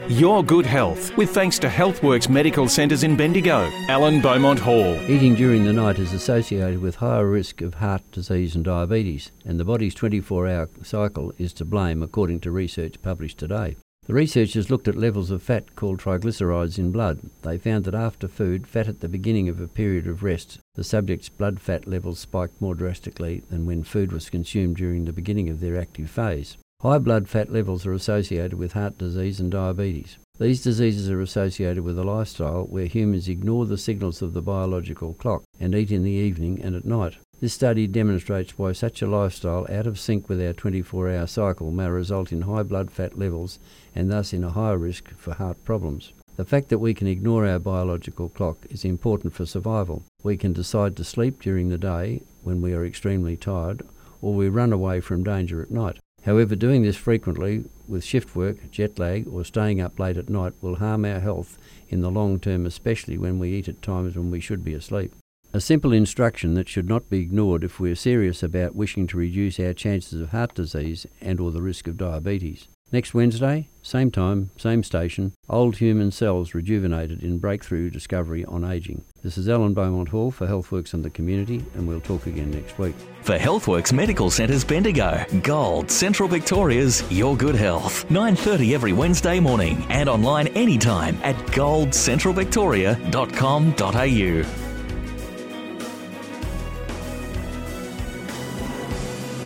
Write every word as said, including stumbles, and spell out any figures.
Your good health, with thanks to HealthWorks Medical Centres in Bendigo. Alan Beaumont Hall. Eating during the night is associated with higher risk of heart disease and diabetes, and the body's twenty-four hour cycle is to blame, according to research published today. The researchers looked at levels of fat called triglycerides in blood. They found that after food, fat at the beginning of a period of rest, the subject's blood fat levels spiked more drastically than when food was consumed during the beginning of their active phase. High blood fat levels are associated with heart disease and diabetes. These diseases are associated with a lifestyle where humans ignore the signals of the biological clock and eat in the evening and at night. This study demonstrates why such a lifestyle out of sync with our twenty-four hour cycle may result in high blood fat levels and thus in a higher risk for heart problems. The fact that we can ignore our biological clock is important for survival. We can decide to sleep during the day when we are extremely tired, or we run away from danger at night. However, doing this frequently with shift work, jet lag, or staying up late at night will harm our health in the long term, especially when we eat at times when we should be asleep. A simple instruction that should not be ignored if we are serious about wishing to reduce our chances of heart disease and or the risk of diabetes. Next Wednesday, same time, same station, old human cells rejuvenated in breakthrough discovery on ageing. This is Alan Beaumont Hall for HealthWorks and the Community, and we'll talk again next week. For HealthWorks Medical Centres Bendigo, Gold, Central Victoria's Your Good Health. nine thirty every Wednesday morning and online anytime at gold central victoria dot com dot a u.